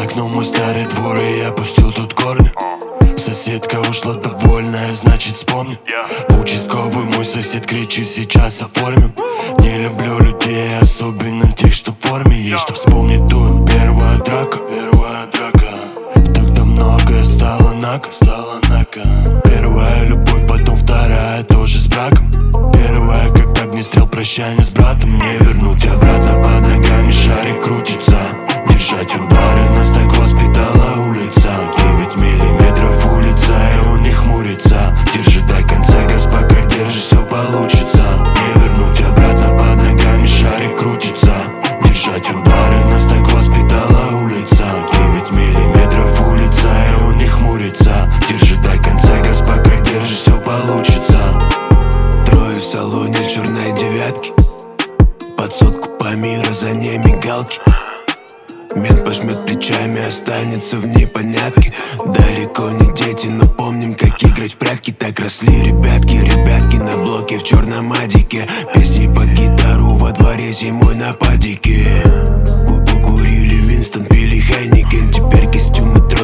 окном мой старый двор, и я пустил тут корни. Соседка ушла довольная, значит вспомнит. Участковый мой сосед кричит: сейчас оформим. Не люблю людей, особенно тех, что в форме. Есть что вспомнить тут. Первая драка. Тогда многое стало нако. Первая любовь, потом вторая, тоже с браком. Первая, как огнестрел, прощание с братом. Не вернуть обратно, под ногами шарик крутится. Держать удары, нас так воспитала улица. 9 миллиметров улица, и он не хмурится. Держи до конца, газ, пока держишь, все получится. Не вернуть обратно, под ногами шарик крутится. Держать удары, нас так воспитала улица. 9 миллиметров улица, и он не хмурится. Держи до конца, газ, пока держишь, все получится. Трое в салоне черной девятки. Под сотку по миру, за ней мигалки. Мент пожмет плечами, останется в непонятке. Далеко не дети, но помним, как играть в прятки. Так росли ребятки на блоке в черном адике. Песни под гитару во дворе зимой на падике. Курили Винстон, пили Хайникен. Теперь костюмы